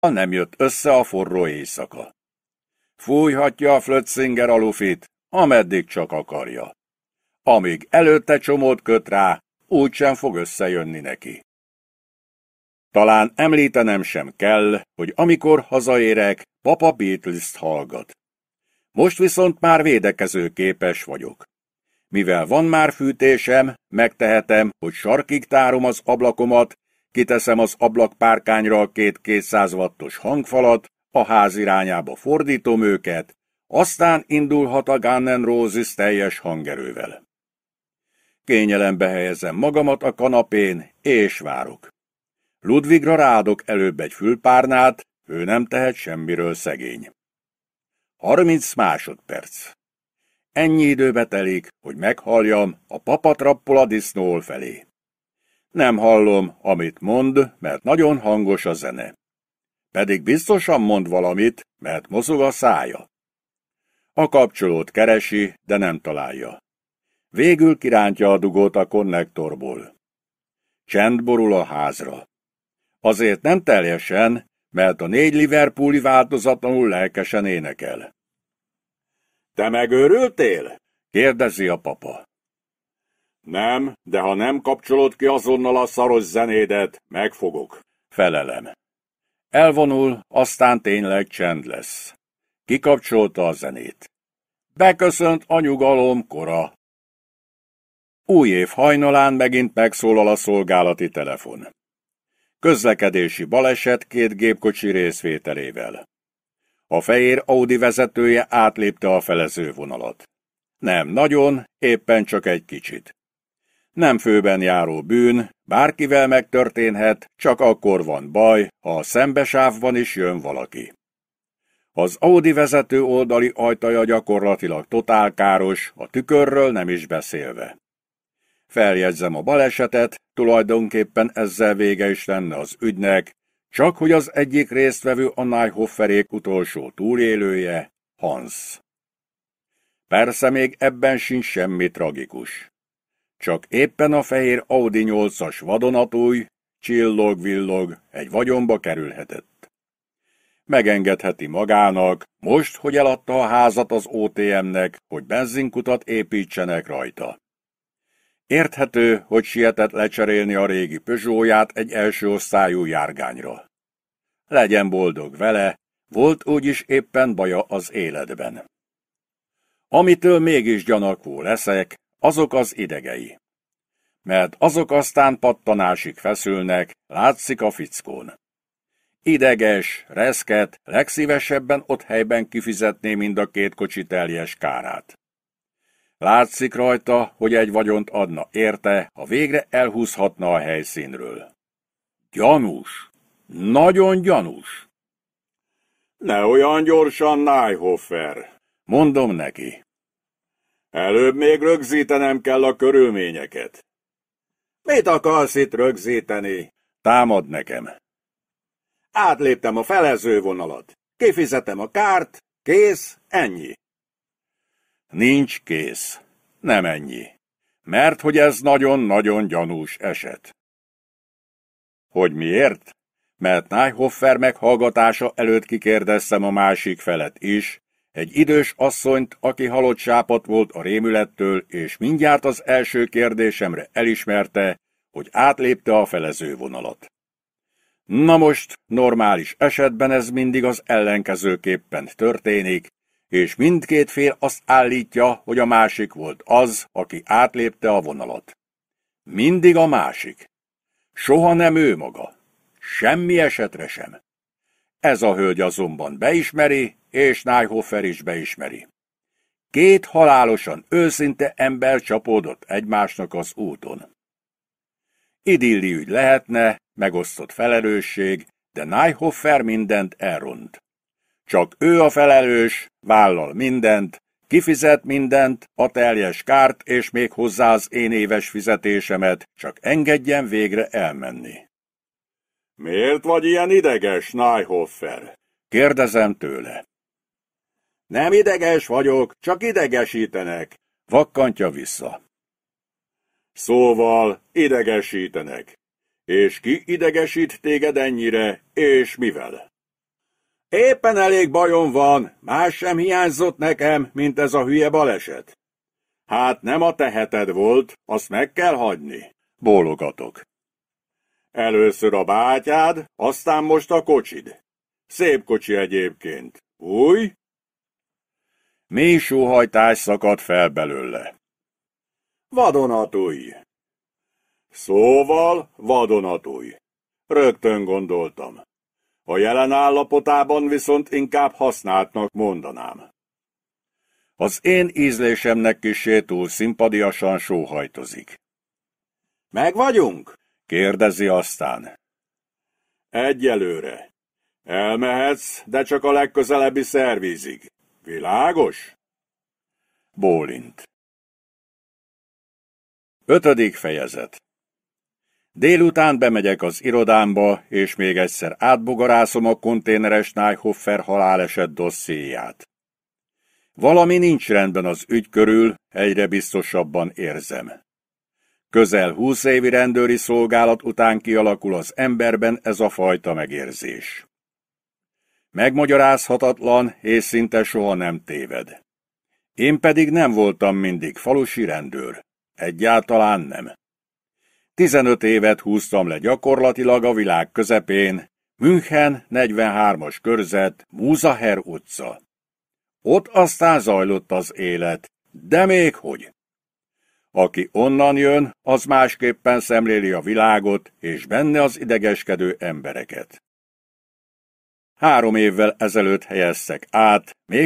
nem jött össze a forró éjszaka. Fújhatja a Flötzinger a lufit, ameddig csak akarja. Amíg előtte csomót köt rá, úgysem fog összejönni neki. Talán említenem sem kell, hogy amikor hazaérek, papa Beatles-t hallgat. Most viszont már védekezőképes vagyok. Mivel van már fűtésem, megtehetem, hogy sarkig tárom az ablakomat, kiteszem az ablakpárkányra a 200 wattos hangfalat, a ház irányába fordítom őket, aztán indulhat a Guns N' Roses teljes hangerővel. Kényelembe helyezem magamat a kanapén, és várok. Ludwigra rádok előbb egy fülpárnát, ő nem tehet semmiről szegény. 30 másodperc. Ennyi időbe telik, hogy meghalljam, a papa trappol a disznó felé. Nem hallom, amit mond, mert nagyon hangos a zene. Pedig biztosan mond valamit, mert mozog a szája. A kapcsolót keresi, de nem találja. Végül kirántja a dugót a konnektorból. Csend borul a házra. Azért nem teljesen, mert a 4 liverpooli változatlanul lelkesen énekel. Te megőrültél? Kérdezi a papa. Nem, de ha nem kapcsolod ki azonnal a szaros zenédet, megfogok, felelem. Elvonul, aztán tényleg csend lesz. Kikapcsolta a zenét. Beköszönt a nyugalom kora. Új év hajnalán megint megszólal a szolgálati telefon. Közlekedési baleset 2 gépkocsi részvételével. A fehér Audi vezetője átlépte a felezővonalat. Nem nagyon, éppen csak egy kicsit. Nem főben járó bűn, bárkivel megtörténhet, csak akkor van baj, ha a szembesávban is jön valaki. Az Audi vezető oldali ajtaja gyakorlatilag totálkáros, a tükörről nem is beszélve. Feljegyzem a balesetet, tulajdonképpen ezzel vége is lenne az ügynek, csak hogy az egyik résztvevő a Naihofferék utolsó túlélője, Hans. Persze még ebben sincs semmi tragikus. Csak éppen a fehér Audi 8-as vadonatúj, csillog-villog, egy vagyonba kerülhetett. Megengedheti magának, most, hogy eladta a házat az OTM-nek, hogy benzinkutat építsenek rajta. Érthető, hogy sietett lecserélni a régi Peugeotját egy első osztályú járgányra. Legyen boldog vele, volt úgyis éppen baja az életben. Amitől mégis gyanakvó leszek, azok az idegei. Mert azok aztán pattanásig feszülnek, látszik a fickón. Ideges, reszket, legszívesebben ott helyben kifizetné mind a 2 kocsi teljes kárát. Látszik rajta, hogy egy vagyont adna érte, ha végre elhúzhatna a helyszínről. Gyanús, nagyon gyanús. Ne olyan gyorsan, Naihoffer, mondom neki. Előbb még rögzítenem kell a körülményeket. Mit akarsz itt rögzíteni? Támad nekem. Átléptem a felezővonalat. Kifizetem a kárt, kész, ennyi. Nincs kész. Nem ennyi. Mert hogy ez nagyon-nagyon gyanús eset. Hogy miért? Mert Naihoffer meghallgatása előtt kikérdeztem a másik felet is, egy idős asszonyt, aki halott sápadt volt a rémülettől, és mindjárt az első kérdésemre elismerte, hogy átlépte a felezővonalat. Na most, normális esetben ez mindig az ellenkezőképpen történik, és mindkét fél azt állítja, hogy a másik volt az, aki átlépte a vonalat. Mindig a másik. Soha nem ő maga. Semmi esetre sem. Ez a hölgy azonban beismeri, és Naihoffer is beismeri. 2 halálosan őszinte ember csapódott egymásnak az úton. Idilli ügy lehetne, megosztott felelősség, de Naihoffer mindent elront. Csak ő a felelős, vállal mindent, kifizet mindent, a teljes kárt és még hozzá az én éves fizetésemet, csak engedjen végre elmenni. Miért vagy ilyen ideges, Naihoffer? Kérdezem tőle. Nem ideges vagyok, csak idegesítenek, vakkantja vissza. Szóval idegesítenek. És ki idegesít téged ennyire, és mivel? Éppen elég bajom van, más sem hiányzott nekem, mint ez a hülye baleset. Hát nem a teheted volt, azt meg kell hagyni, bólogatok. Először a bátyád, aztán most a kocsid. Szép kocsi egyébként. Új? Mély sóhajtás szakadt fel belőle. Vadonatúj. Szóval vadonatúj. Rögtön gondoltam. A jelen állapotában viszont inkább használtnak mondanám. Az én ízlésemnek kissé túl szimpadiasan sóhajtozik. Meg vagyunk? Kérdezi aztán. Egyelőre. Elmehetsz, de csak a legközelebbi szervízig. Világos? Bólint. 5. fejezet. Délután bemegyek az irodámba, és még egyszer átbogarászom a konténeres Nyhoffer haláleset dossziéját. Valami nincs rendben az ügy körül, egyre biztosabban érzem. Közel 20 évi rendőri szolgálat után kialakul az emberben ez a fajta megérzés. Megmagyarázhatatlan, és szinte soha nem téved. Én pedig nem voltam mindig falusi rendőr. Egyáltalán nem. 15 évet húztam le gyakorlatilag a világ közepén, München 43-as körzet, Musaher utca. Ott aztán zajlott az élet, de még hogy. Aki onnan jön, az másképpen szemléli a világot, és benne az idegeskedő embereket. 3 évvel ezelőtt helyeztek át,